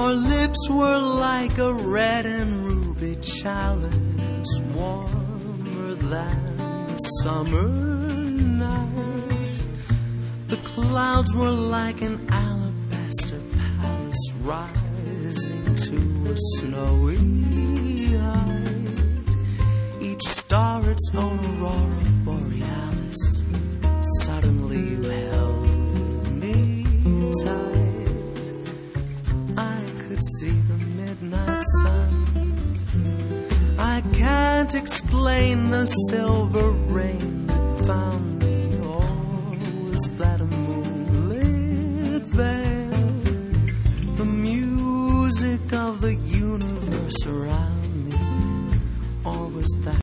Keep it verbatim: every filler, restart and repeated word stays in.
Your lips were like a red and ruby chalice, warmer than a summer night. The clouds were like an alabaster palace rising to a snowy height. Each star its own aurora borealis. Suddenly you held me tight. I could see the midnight sun. I can't explain the silver rain that found me. Or was that a moonlit veil? The music of the universe around